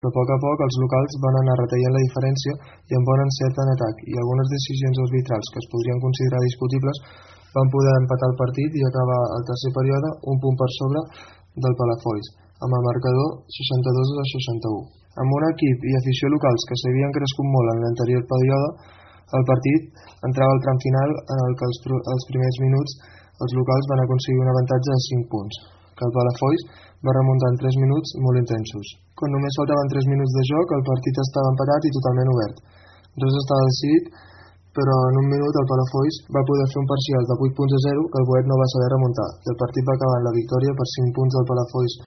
però a poc els locals van anar retallant la diferència i amb bon encert en atac, i algunes decisions arbitrals que es podrien considerar discutibles van poder empatar el partit i acabar el tercer període un punt per sobre del Palafolls, amb el marcador 62-61. Amb un equip i afició locals que s'havien crescut molt en l'anterior període, el partit entrava al tram final en el que els primers minuts els locals van aconseguir un avantatge de 5 punts, que el Palafolls va remuntar en 3 minuts molt intensos. Quan només faltaven 3 minuts de joc, el partit estava empatat i totalment obert. Res estava decidit, però en un minut el Palafolls va poder fer un parcial de 8 punts a 0 que el Boet no va saber remuntar, i el partit va acabar en la victòria per 5 punts del Palafolls.